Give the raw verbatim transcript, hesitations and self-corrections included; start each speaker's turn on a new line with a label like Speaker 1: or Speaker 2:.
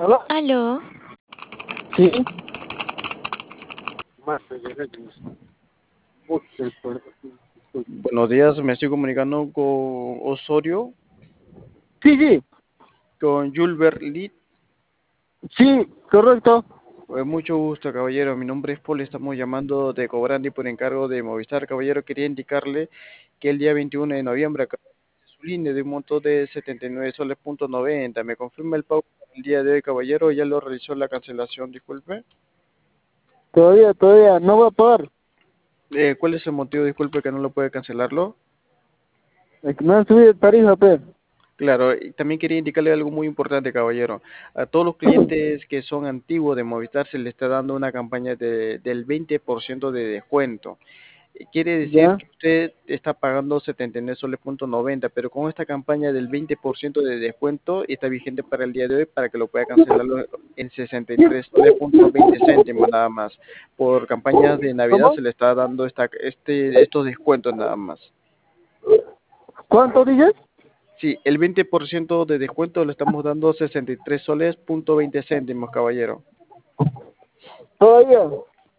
Speaker 1: ¿Aló?
Speaker 2: Aló,
Speaker 1: Sí.
Speaker 3: Buenos días, me estoy comunicando con Osorio,
Speaker 1: Sí, sí.
Speaker 3: con Julbert Lee.
Speaker 1: Sí, correcto.
Speaker 3: Eh, mucho gusto, caballero. Mi nombre es Paul, estamos llamando de Cobrandi por encargo de Movistar. Caballero, quería indicarle que el día veintiuno de noviembre acaba su línea de un monto de setenta y nueve soles punto noventa. ¿Me confirma el pago el día de hoy, caballero? ¿Ya lo realizó la cancelación? Disculpe.
Speaker 1: Todavía, todavía. No voy a pagar.
Speaker 3: Eh, ¿cuál es el motivo? Disculpe que no lo puede cancelarlo.
Speaker 1: Es que me han subido el tarifa, pe.
Speaker 3: Claro, y también quería indicarle algo muy importante, caballero. A todos los clientes que son antiguos de Movistar se les está dando una campaña de, del veinte por ciento de descuento. Eh, Quiere decir
Speaker 1: Ya.
Speaker 3: que usted está pagando setenta y nueve soles punto noventa, pero con esta campaña del veinte por ciento de descuento está vigente para el día de hoy para que lo pueda cancelarlo en sesenta y tres soles punto veinte céntimos nada más. Por campañas de Navidad
Speaker 1: ¿Cómo?
Speaker 3: se le está dando esta, este, estos descuentos nada más.
Speaker 1: ¿Cuánto dices?
Speaker 3: Sí, el veinte por ciento de descuento le estamos dando sesenta y tres soles punto veinte céntimos, caballero.
Speaker 1: Todavía.